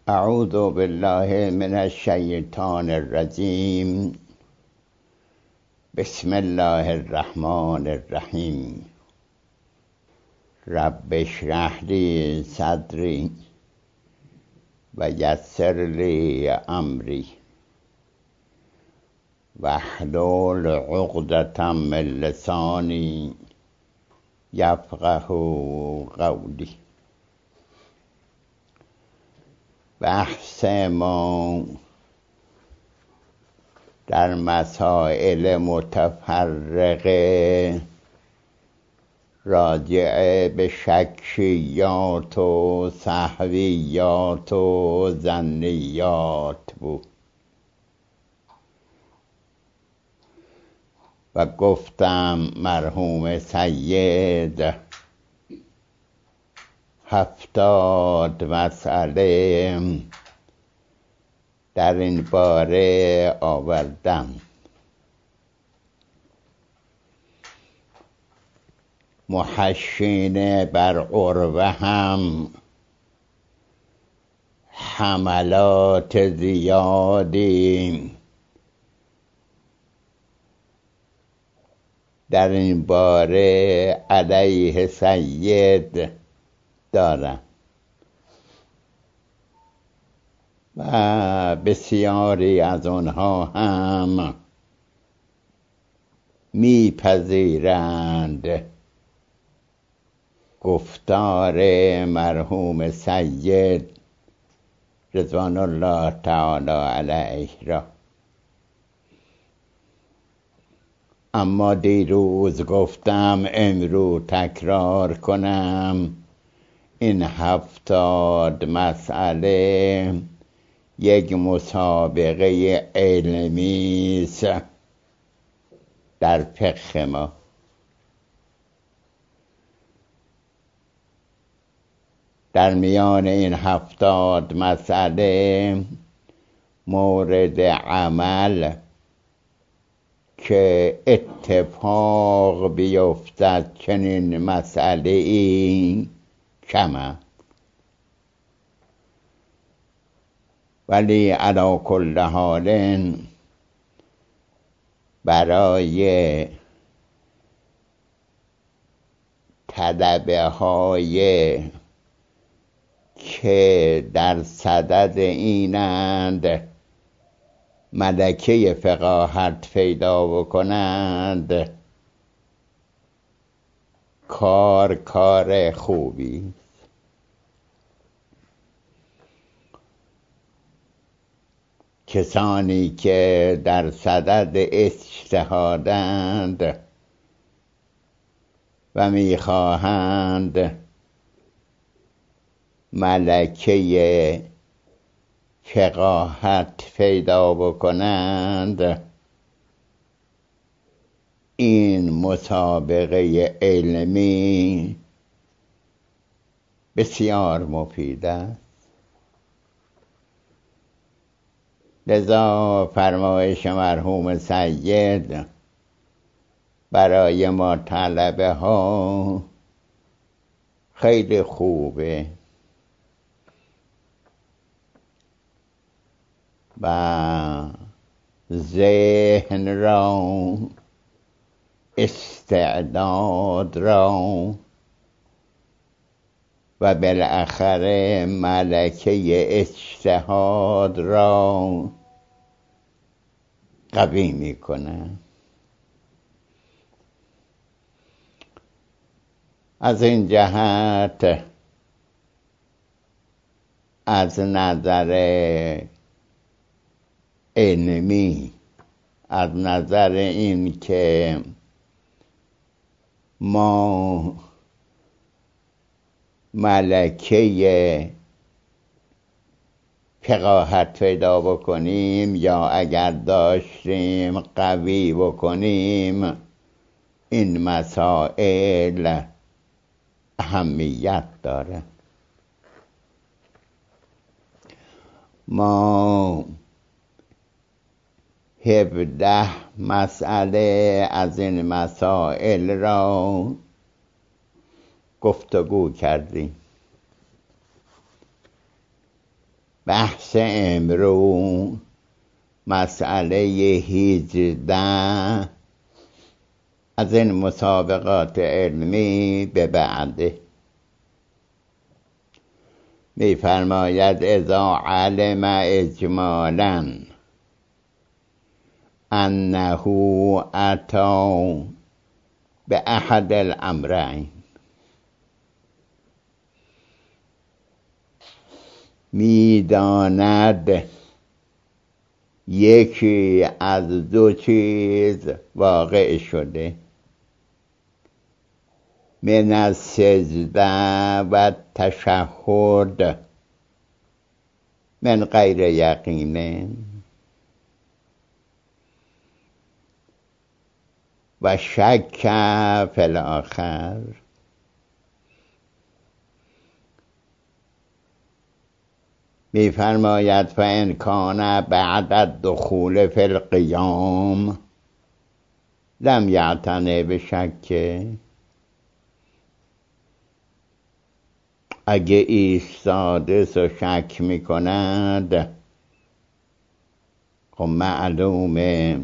اعوذ بالله من الشیطان الرجیم. بسم الله الرحمن الرحیم. رب اشرح لی صدری و یسر لی امری واحلل عقدة من لسانی یفقه قولی. بحث ما در مسائل متفرقه راجع به شکیات و سهویات و ظنیات بود و گفتم مرحوم سید 70 مسئله در این باره آوردم. محشین بر عروه هم حملات زیادی در این باره علیه سید دارم و بسیاری از آنها هم میپذیرند گفتار مرحوم سید رضوان الله تعالی علیه را. اما دیروز گفتم امروز تکرار کنم، این 70 مسئله یک مسابقه علمی است در فقه ما. در میان این 70 مسئله مورد عمل که اتفاق بیفتد چنین مسئله ای کمه، ولی علی کل حال برای طلبه های که در صدد اینند ملکه فقاهت پیدا بکنند کار خوبی. کسانی که در صدد اجتهادند و میخواهند ملکه فقاهت پیدا بکنند، این مسابقه علمی بسیار مفید است. لذا فرمایش مرحوم سید برای ما طلبه ها خیلی خوبه و ذهن را، استعداد را و بالاخره ملکه اجتهاد را قوی میکنه. از این جهت از نظر علمی، از نظر این که ما ملکه فقاهت پیدا بکنیم یا اگر داشتیم قوی بکنیم، این مسائل اهمیت داره. ما 17 مسئله از این مسائل را گفتگو کردیم. بحث امرو مسئله 18 از این مسابقات علمی به بعده. می‌فرماید اذا علم اجمالا انه اتی به احد الامرین، میداند یکی از دو چیز واقع شده، من السجده و تشهد من غیر یقین و شک فی الاخر. می‌فرماید فإن کان بعد الدخول فی القیام لم یعتنی بشک، اگه ایستاده و شک میکند خب معلومه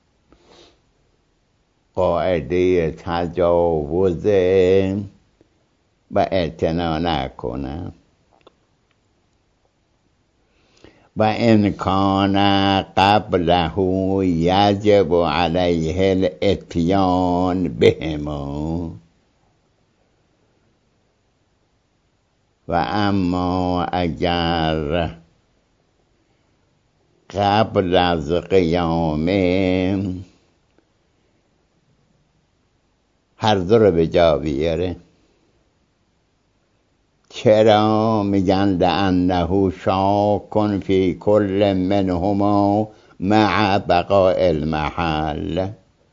قاعده تجاوز و اعتنا نکنه. و ان کان قبله یجب علیه الاتیان بهما، و اما اگر قبل از قیامه هر دو رو به جا بیاره. چرا؟ میگن لانه شاک فی کل منهما مع بقاء المحل.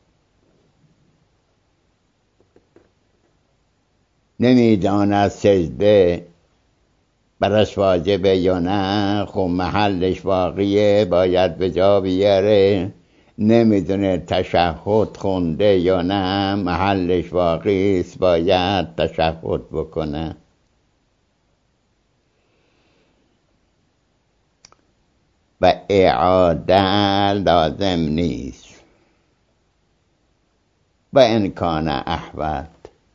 نمیداند سجده برش واجبه یا نه، خب محلش واقعیه باید به جا بیاره. نمیدونه تشهد خونده یا نه، محلش واقعی است باید تشهد بکنه. و اعاده لازم نیست. و امکان احوط،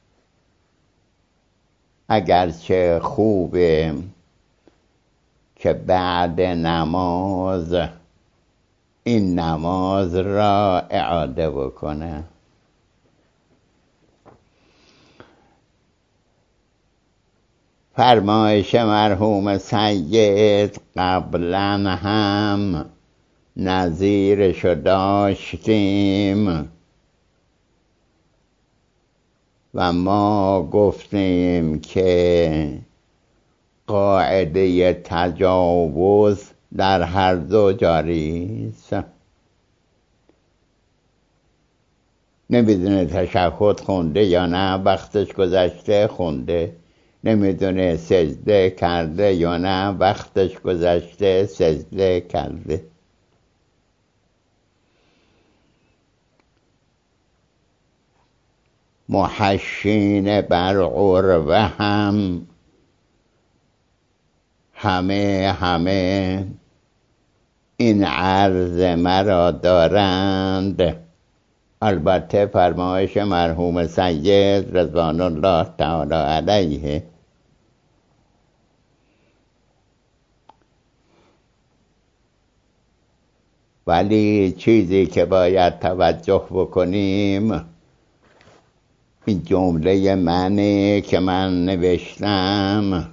اگرچه خوبه که بعد نماز این نماز را اعاده بکنه. فرمایش مرحوم سید قبلا هم نظیرشو داشتیم و ما گفتیم که قاعده تجاوز در هر دو جاری است. نمیدونه تشهد خونده یا نه، وقتش گذشته خونده. نمیدونه سجده کرده یا نه، وقتش گذشته سجده کرده. محشین بر عروه هم همه این عرض مرا دارند. البته فرمایش مرحوم سید رضوان الله تعالی علیه ولی چیزی که باید توجه بکنیم این جمله منی که من نوشتم،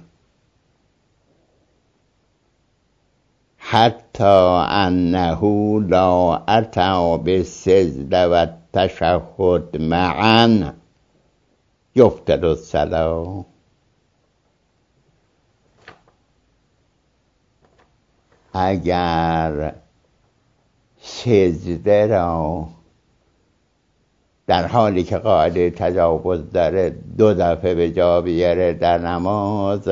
حتی انه لا اتی بالسجده و التشهد معا یبطل الصلاة. اگر سجده را در حالی که قاعده تجاوز داره 2 دفعه به جا بیاره در نماز،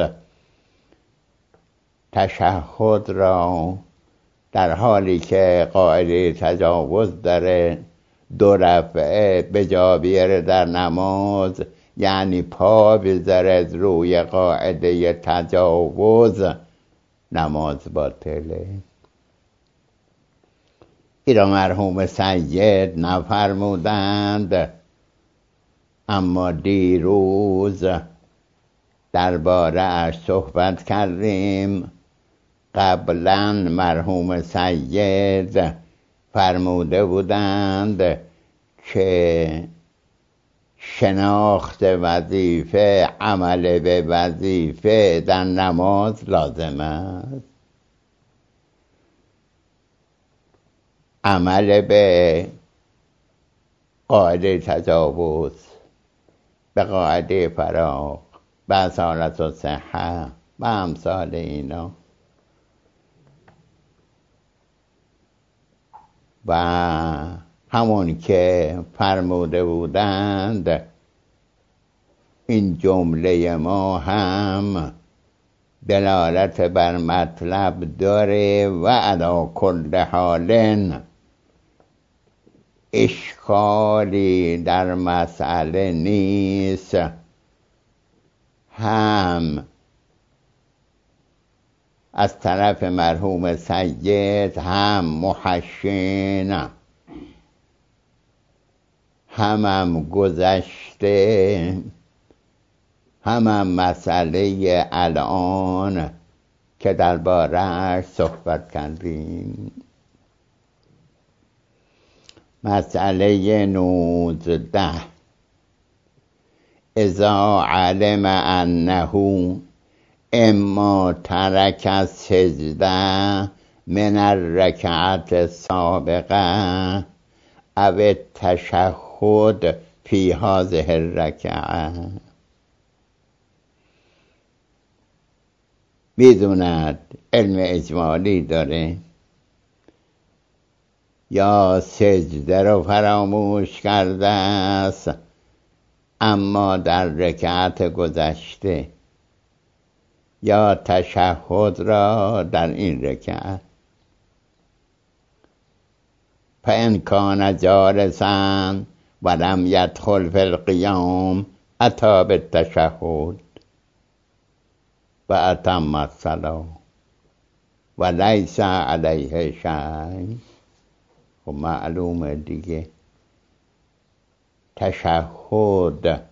تشهد را در حالی که قاعده تجاوز داره 2 دفعه به جا بیاره در نماز، یعنی پا بذاره روی قاعده تجاوز، نماز باطله. این را مرحوم سید نفرمودند، اما دیروز درباره اش صحبت کردیم. قبلا مرحوم سید فرموده بودند که شناخت وظیفه، عمل به وظیفه در نماز لازم است. عمل به قاعده تجاوز، به قاعده فراغ، به اصالت و صحه و امثال اینا، و همون که فرموده بودند این جمله ما هم دلالت بر مطلب داره و علی کل حال اشکالی در مسئله نیست. هم از طرف مرحوم سید، هم محشین، هم گذشته، هم مسئله الان که درباره‌اش صحبت کردیم. مسئله 19: اذا علم انه اما ترک السجده من الرکعت السابقه او التشهد فی هذه الرکعه، میدوند علم اجمالی داره، یا سجده رو فراموش کرده است اما در رکعت گذشته، یا تشهد را در این رکعت، فإن کان جالسا و لم يدخل فی القیام اتی بالتشهد و اتم الصلاة و لیس علیه شیء. خب معلومه دیگه تشهد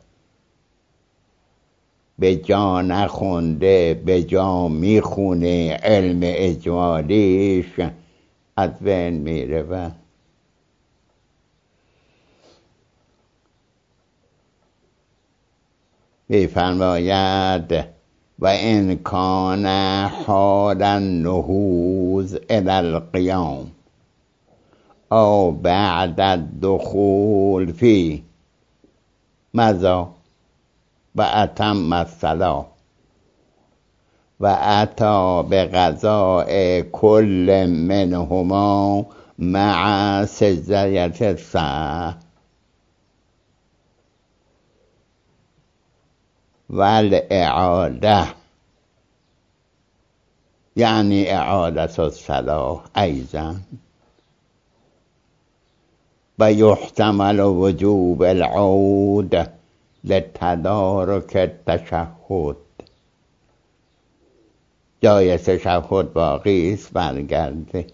به جا نخونده به جا میخونه، علم اجمالیش از بین میره. و میفرماید و ان کان حال النهوض الی القیام او بعد الدخول فی ماذا و اتم الصلاة و اتی بقضاء کل منهما مع سجدة السهو و الاعاده، یعنی اعادة الصلاة ایضا، و یحتمل وجوب العود لتدارک التشهد، جای تشهد باقی است برگرده،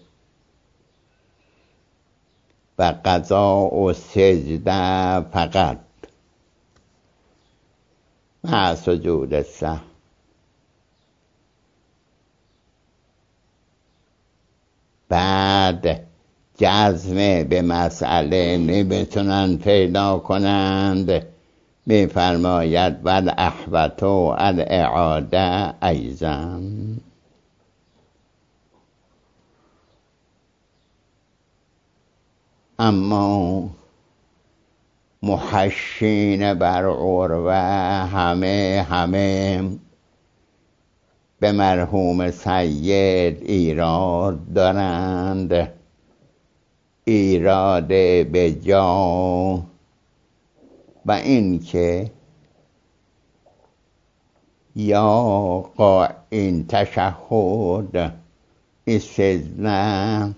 و قضاء سجده فقط مع سجود السهو. بعد جزم به مسئله نمیتونن پیدا کنند، میفرماید ول احوط الاعاده ایضا. اما محشین بر عروه همه به مرحوم سید ایراد دارند، ایراد به جا، و این که یا این تشهد استثناء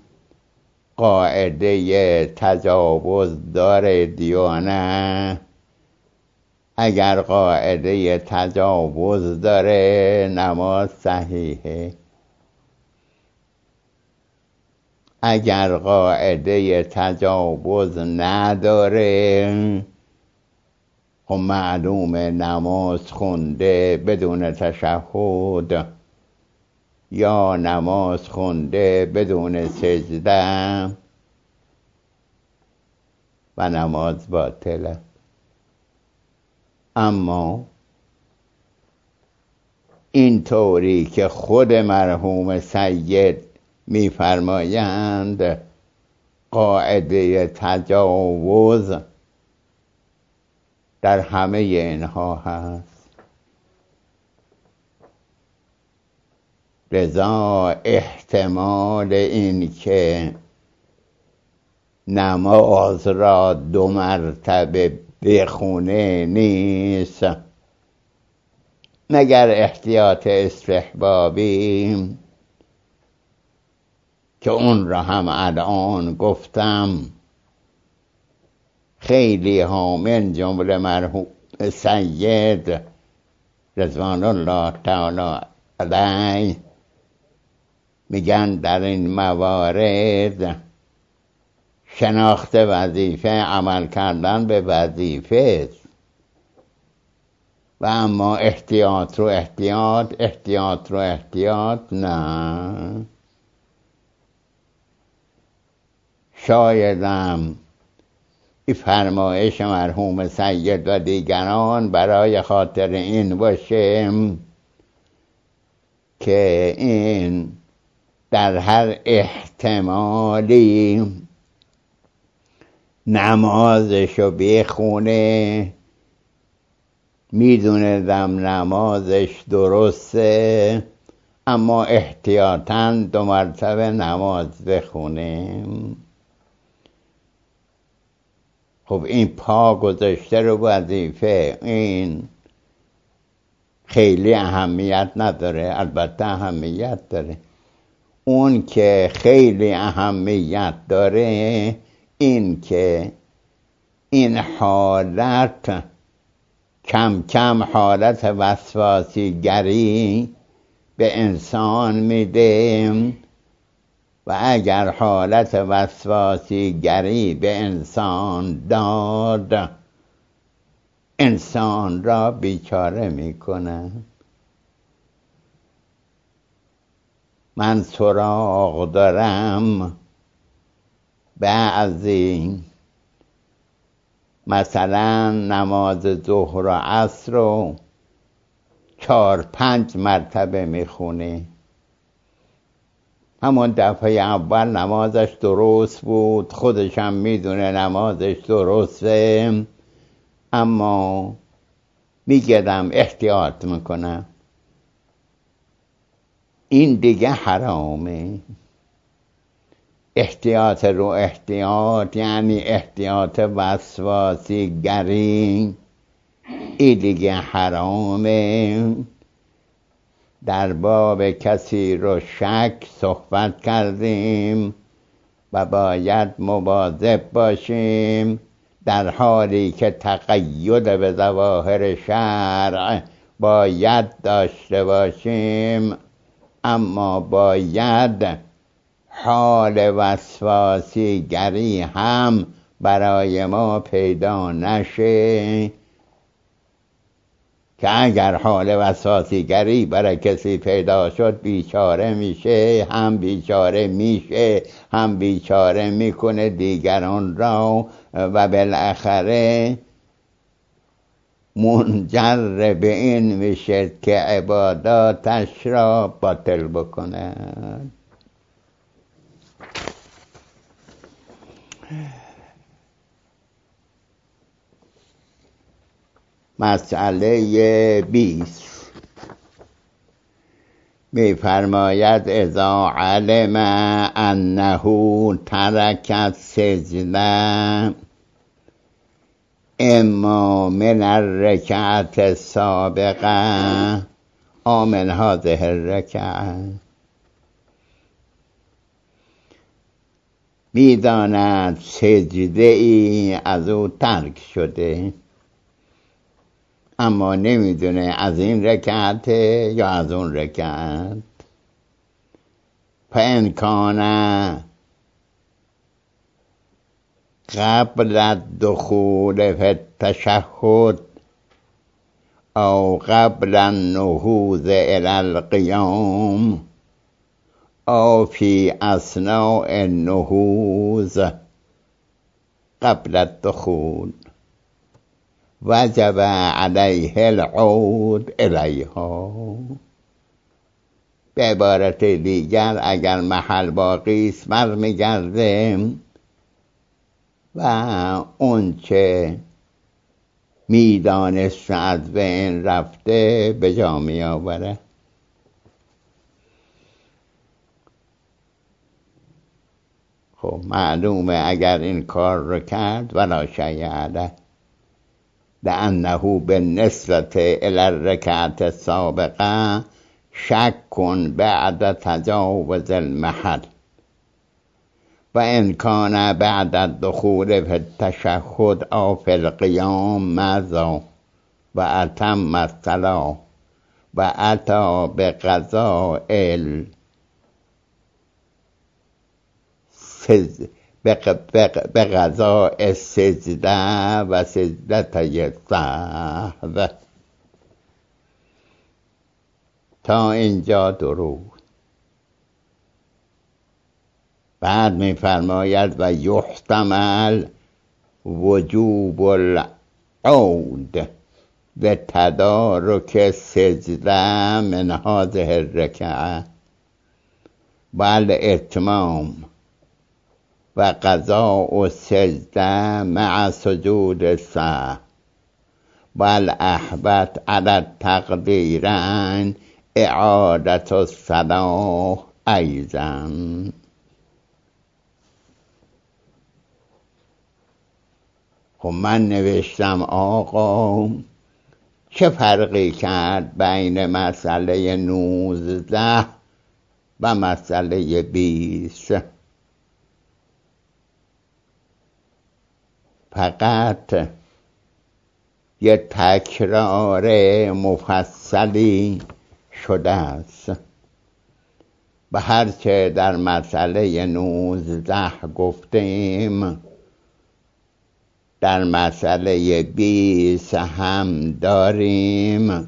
قاعده تجاوز داره یا نه. اگر قاعده تجاوز داره نماز صحیحه، اگر قاعده تجاوز نداره، خب معلوم نماز خونده بدون تشهد یا نماز خونده بدون سجده و نماز باطله. اما این طوری که خود مرحوم سید می‌فرمایند قاعده تجاوز در همه اینها هست، لذا احتمال این که نماز را 2 مرتبه بخونه نیست مگر احتیاط استحبابی که اون را هم الان گفتم. خیلی ها من جمله مرحوم سید رضوان الله تعالی علیه میگن در این موارد شناخت وظیفه عمل کردن به وظیفه و اما احتیاط رو احتیاط نه. شایدم این فرمایش مرحوم سید و دیگران برای خاطر این باشه که این در هر احتمالی نمازشو بخونه، میدونم نمازش درسته اما احتیاطاً 2 مرتبه نماز بخونه. خب این پا گذاشته رو وظیفه، این خیلی اهمیت نداره. البته اهمیت داره. اون که خیلی اهمیت داره این که این حالت کم کم حالت وسواسی گری به انسان میده و اگر حالت وسواسی گری به انسان داد انسان را بیچاره میکنه. من سراغ دارم بعضی مثلا نماز ظهر و عصر رو 4-5 مرتبه میخونه. همون دفعه اول نمازش درست بود، خودش هم میدونه نمازش درسته، اما میگدم احتیاط میکنم. این دیگه حرامه. احتیاط رو احتیاط یعنی احتیاط وسواسی گری، این دیگه حرامه. در باب کسی رو شک صحبت کردیم و باید مواظب باشیم در حالی که تقید به ظواهر شرع باید داشته باشیم، اما باید حال وسواسی گری هم برای ما پیدا نشه که اگر حال وسواسی گری برای کسی پیدا شد بیچاره میشه، هم بیچاره میشه هم بیچاره میکنه دیگران را و بالاخره منجر به این میشه که عباداتش را باطل بکنه. مسئله 20 می‌فرماید اذا علم انه ترک السجده اما من الرکعت السابقه او من هذه الرکعه، میداند سجده ای از او ترک شده اما نمیدونه از این رکعت یا از اون رکعت. فإن کان قبل الدخول في التشهد أو قبل النهوض إلى القيام أو في أثناء النهوض قبل الدخول وجب عليه العود إليها. به عبارت دیگر اگر محل باقی است برمیگرده و اون چه میدانست از بین رفته به جا می آوره. خب معلومه اگر این کار رو کرد ولا شیء علیه، لأنه بالنسبة إلى الركعة السابقة شك بعد تجاوز المحل، وإن كان بعد الدخول في التشهد أو في القيام ماذا وأتم الصلاة وأتى بقضاء بقضاء السجده و سجدتي السهو. تا اینجا درود. بعد می فرماید و یحتمل وجوب العود لتدارک السجده من هذه الركعه والاتمام و قضاء السجده مع سجود السهو والاحوط على التقديرين اعادة الصلاة ایضا. خب من نوشتم آقا چه فرقی کرد بین مسئله 19 و مسئله 20؟ فقط یه تکرار مفصلی شده است و هرچه در مسئله 19 گفتیم در مسئله 20 هم داریم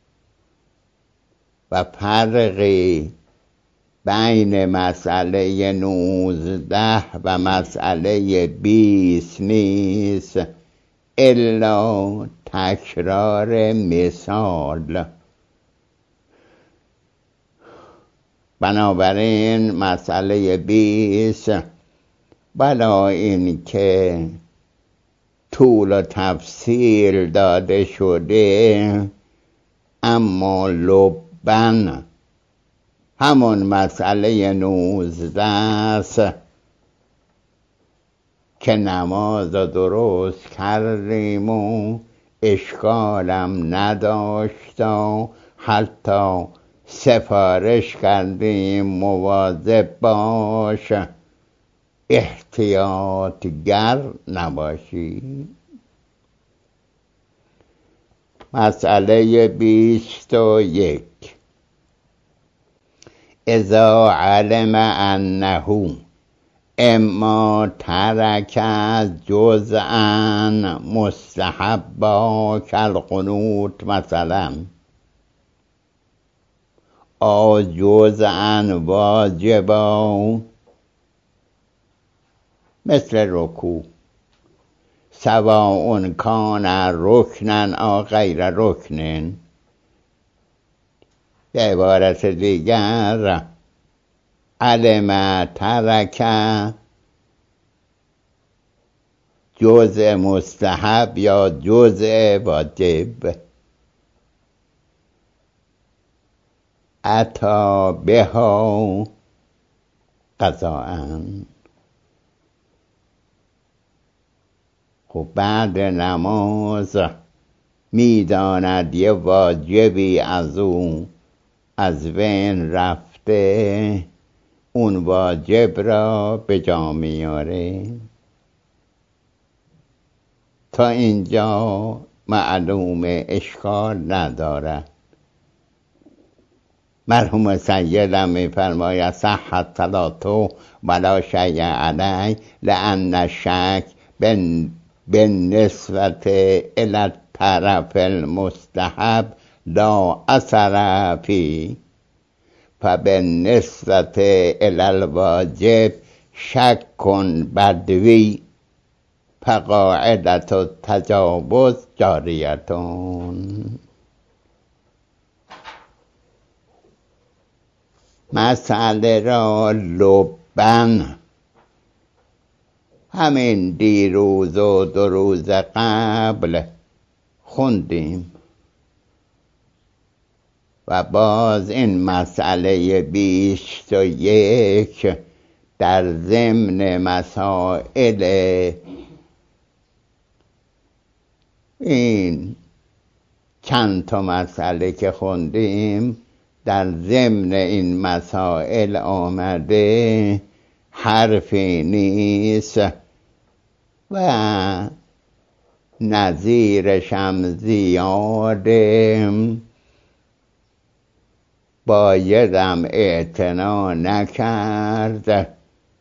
و فرقی بین مسئله 19 و مسئله 20 نیست الا تکرار مثال. بنابراین مسئله 20 بلا این که طول و تفصیل داده شده اما لبن همون مسئله 19 است که نماز درست کردیم و اشکالم نداشت و حتی سفارش کردیم مواظب باش احتیاطگر نباشی. مسئله 21 اذا علم انه اما ترک جزءا مستحبا کالقنوت مثلا او جزءا واجبا مثل رکوع سواء کان رکنا او غیر رکن. به عبارت دیگر علم ترک جزء مستحب یا جزء واجب اتی بها قضاء. خب بعد نماز میداند یه واجبی از اون از بین رفته، اون واجب را به جا میاره. تا اینجا معلوم اشکال نداره. مرحوم سیدم میفرماید صحت صلاته ولا شیء علیه لأن الشک بالنسبة إلى الطرف المستحب لا أثر فيه فبالنسبة إلى الواجب شك بدوی فقاعدة التجاوز جاریة. مسئله را لبن همین دیروز و 2 روز قبل خوندیم و باز این مسئله 21 در ضمن مسائل این چند تا مسئله که خوندیم در ضمن این مسائل آمده حرفی نیست و نظیرش هم زیاده، بایدم اعتنا نکرد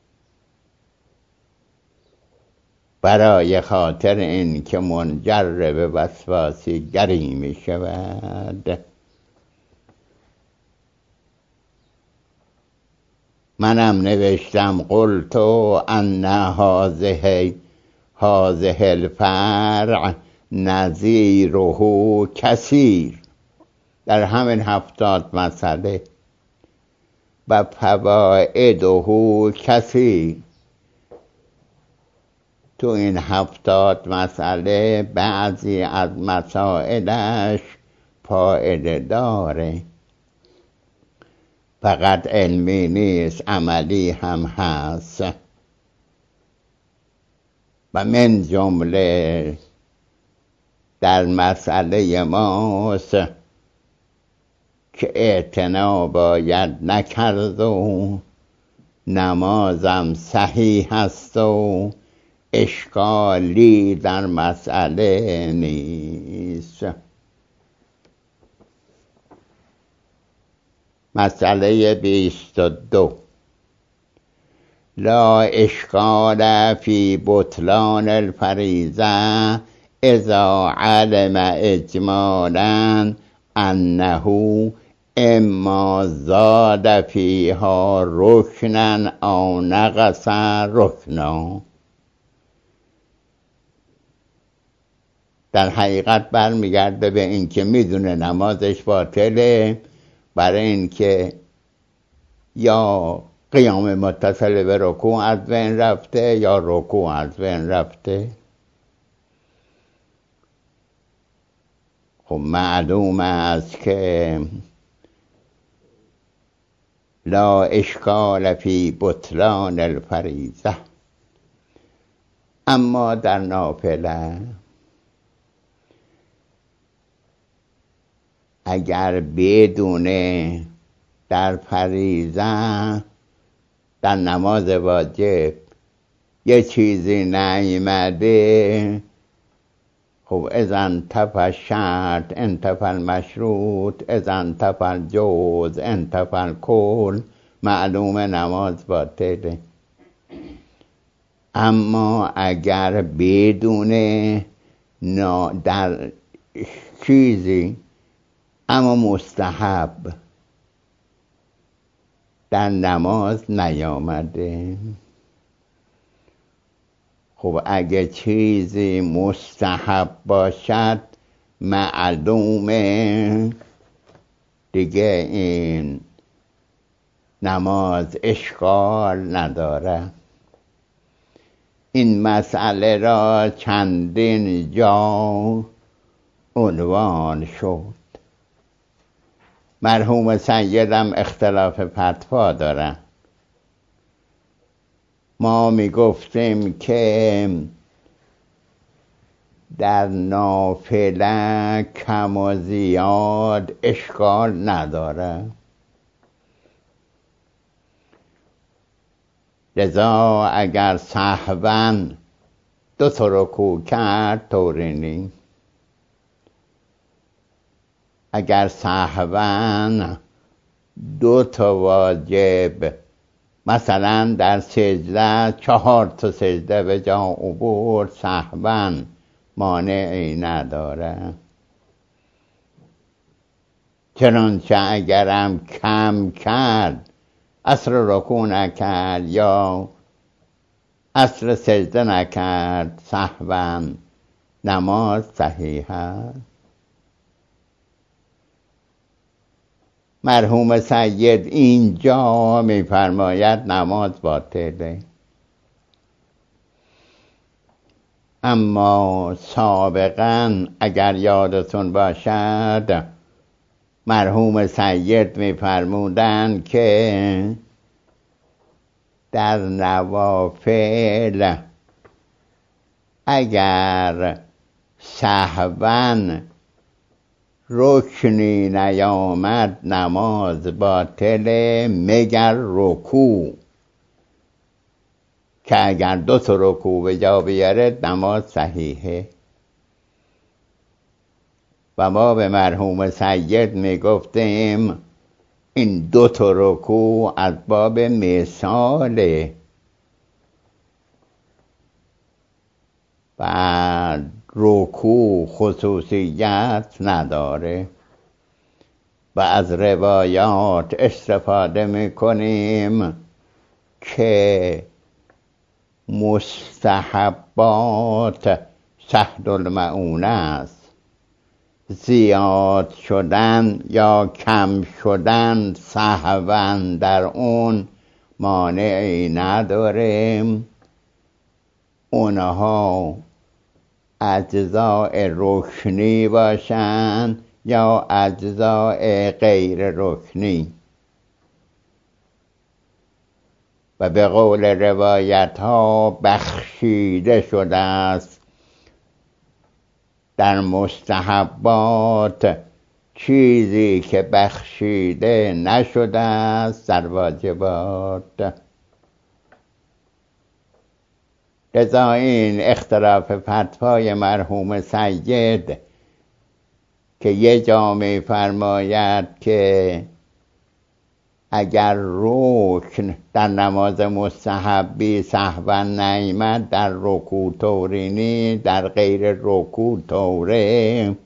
برای خاطر این که منجر به وسواسیگری می شود. منم نوشتم قلت ان هذه الفرع نظیره کثیر در همین 70 مسئله و فوائده کثیر. تو این 70 مسئله بعضی از مسائلش فایده داره، فقط علمی نیست، عملی هم هست. و من جمله در مسئله ماست که اعتنا باید نکرد و نمازم صحیح هست و اشکالی در مسئله نیست. مسئله 22 لا اشکال فی بطلان الفریضه اذا علم اجمالا انه اما زاد فیها رکنا او نقص رکنا. در حقیقت برمیگرده به این که میدونه نمازش باطله، برای اینکه یا قیام متصل به رکوع از بین رفته یا رکوع از بین رفته. خب معلوم است که لا اشکال فی بطلان الفریضه، اما در نافله اگر بدونه در فریضه در نماز واجب یه چیزی نیامده، خب اذا انتفى الشرط انتفى المشروط اذا انتفى الجوز انتفى الکل، معلوم نماز باطله. اما اگر بدونه در چیزی اما مستحب در نماز نیامده، خب اگه چیزی مستحب باشد معلومه دیگه این نماز اشکال نداره. این مسئله را چندین جا عنوان شد. مرحوم سیدم اختلاف فتوا دارن. ما میگفتیم که در نافله کم و زیاد اشکال نداره، لذا اگر سهواً 2 رکوع کرد طوری نیست. اگر سهواً 2 واجب مثلا در سجده 4 تا سجده به جا آورد سهوا مانعی نداره. چنانچه اگرم کم کرد اصل رکوع نکرد یا اصل سجده نکرد سهوا نماز صحیح است. مرحوم سید اینجا می‌فرماید نماز باطله، اما سابقا اگر یادتون باشد مرحوم سید می‌فرمودند که در نوافل اگر سهوا رکنی نیامد نماز باطله مگر رکوع، که اگر 2 تا رکوع به جا بیاره نماز صحیحه. و ما به مرحوم سید میگفتیم این 2 تا رکوع از باب مثاله، و رکوع خصوصیت نداره. و از روایات استفاده میکنیم که مستحبات سهل المعونه است، زیاد شدن یا کم شدن سهوا در اون مانعی نداره. اونها اجزاء رکنی باشن یا اجزاء غیر رکنی. و به قول روایت ها بخشیده شده است در مستحبات چیزی که بخشیده نشده است در واجبات. لذا این اختلاف فتوای مرحوم سید که یه جا می‌فرماید که اگر رکن در نماز مستحبی سهوا نیامد در رکوع طوری نی، در غیر رکوع طوره،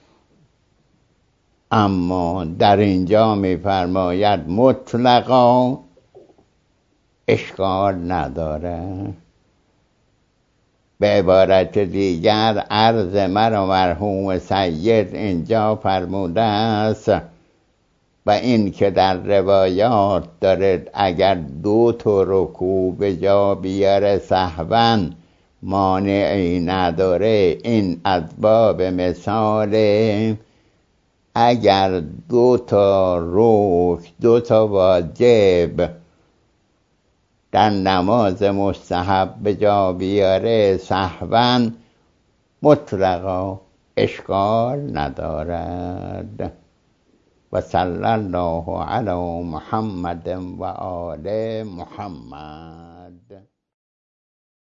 اما در اینجا می‌فرماید مطلقا اشکال نداره. به عبارت دیگر عرض مرا مرحوم سید اینجا فرموده است و این که در روایات دارد اگر 2 تا رکوع به جا بیاره سهوا مانعی نداره، این از باب مثال اگر 2 تا رکن 2 تا واجب در نماز مستحب به جا بیاره سهوا مطلقا اشکال ندارد. و صلی الله علی محمد و آل محمد.